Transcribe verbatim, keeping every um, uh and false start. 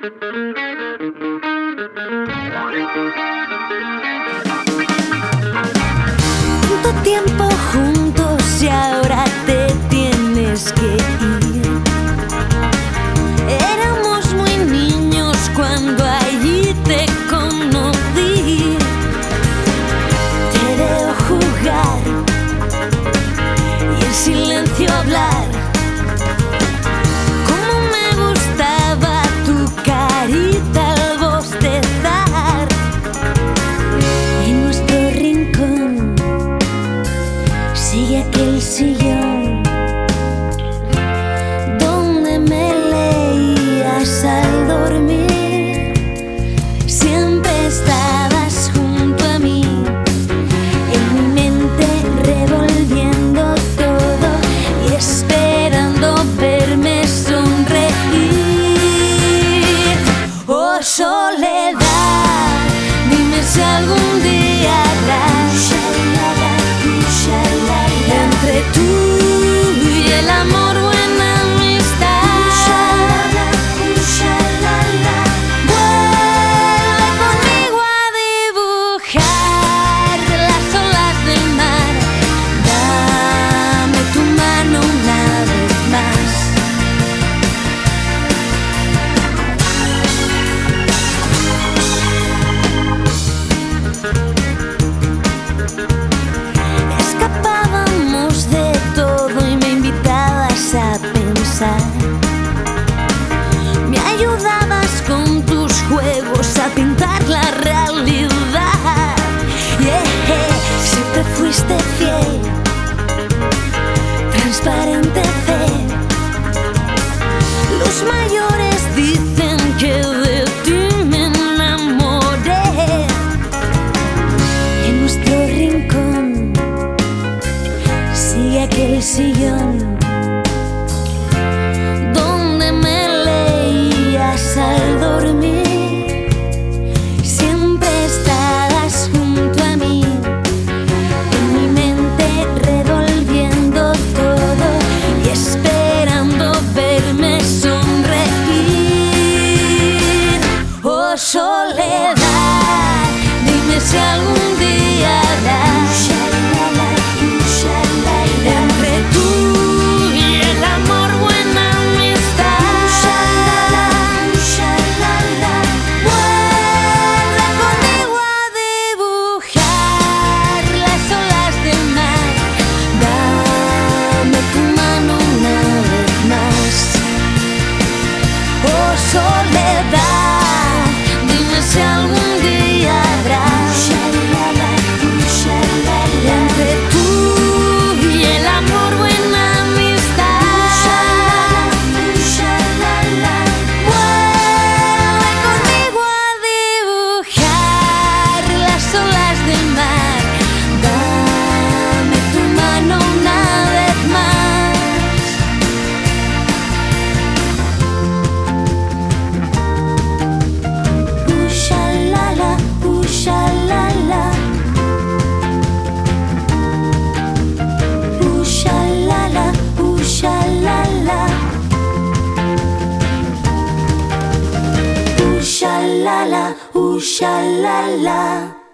Tanto tiempo juntos y ahora te tienes que ir. Éramos muy niños cuando allí te conocí. Te veo jugar y en silencio hablar. Cómo me gustaba tu carita al bostezar. En nuestro rincón sigue aquel sillón donde me leías al dormir. Siempre estabas junto a mí, en mi mente revolviendo todo y esperando verme sonreír. Oh soledad, dime si algún día habrás entre tú y el amor buena amistad. Vuelve conmigo a dibujar las olas del mar. Dame tu mano una vez más. Escapábamos de todo y me invitabas a pensar. Me ayudabas con tus juegos a pintar la realidad. Yeah, siempre fuiste fiel, transparente fe. Los mayores dicen que de ti me enamoré. En nuestro rincón sigue aquel sillón donde me leías al dormir. Siempre estabas junto a mí, en mi mente revolviendo todo y esperando verme sonreír. Oh soledad, dime si algún día habrás entre tú y el amor buena amistad. Vuelve conmigo a dibujar las olas del mar. Dame tu mano una vez más. Oh soledad, dime si algún día habrás entre tú y el amor buena amistad. Vuelve conmigo a dibujar las olas del mar. Dame tu mano una vez más. Ushalala, ushalala. Ushalala, ushalala. Ushalala, ushalala.